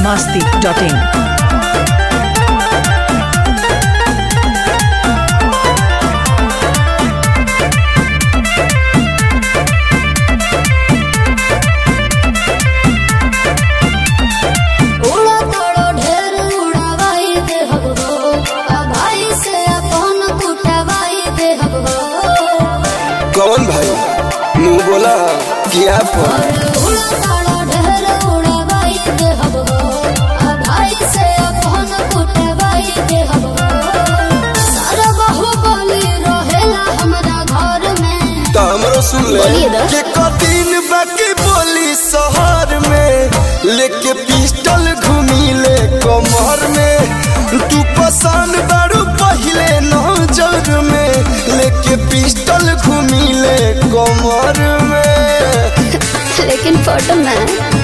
biharmasti.in कौन भाई मुँह बोला क्या तो हमरो सुन ले के कतीन बाकी बोली शहर में लेके पिस्टल घूमी ले कमर में तू पसंद बारू पहले नजर में लेके पिस्टल घूमी ले कमर में लेकिन फोटो में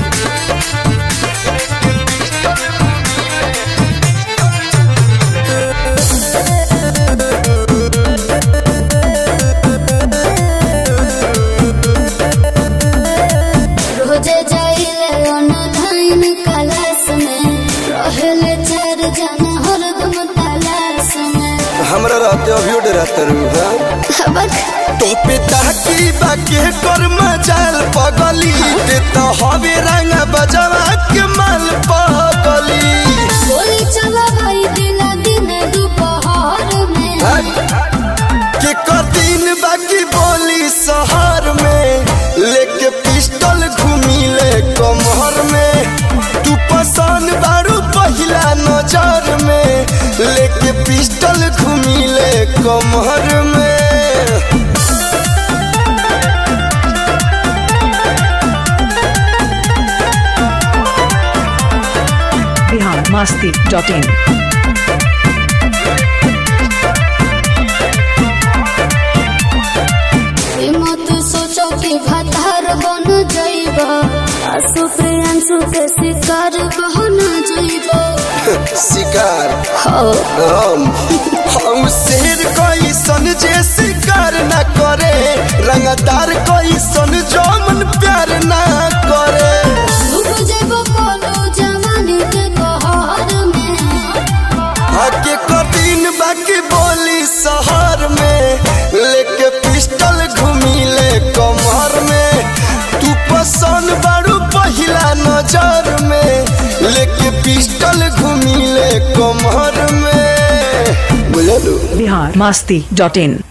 रोजे जाइले ऑनलाइन क्लास में रहले चार जना हरदम तलाश में हमरा रहते अभी डरते रहू तो पिता की बाके कर मजाल पगली ते तो हवे रंग बजवा के माल पगली बोली चला भाई दिला दिन दोपहर में के कतीन बाकी बोली शहर में लेके पिस्टल घूमी ले कमर में तू पसंद बारू पहला नजर में लेके पिस्टल घूमी ले कमर में biharmasti.in मत सोचो कि भतार बन जाइबा आंसू प्रियांशु के शिकार बन जाइबा शिकार हम शेर कोई सन जे शिकार न करे रंगदार कोई सन जो मन प्यार न करे डूब जाइबा कोनो जवानी के कहर में आके कठिन बाकी बोली शहर में लेके पिस्टल घूमी ले कमर में तू पसंद बारू पहला नजर में लेके पिस्टल घूमी ले कमर में बुझलू biharmasti.in